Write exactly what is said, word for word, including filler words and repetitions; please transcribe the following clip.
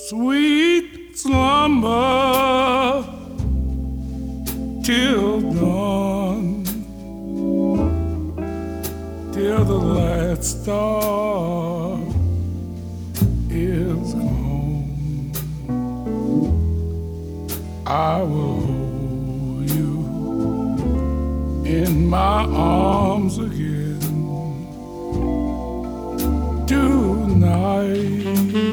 sweet slumber till dawn, till the last star is gone. I will hold you in my arms again tonight.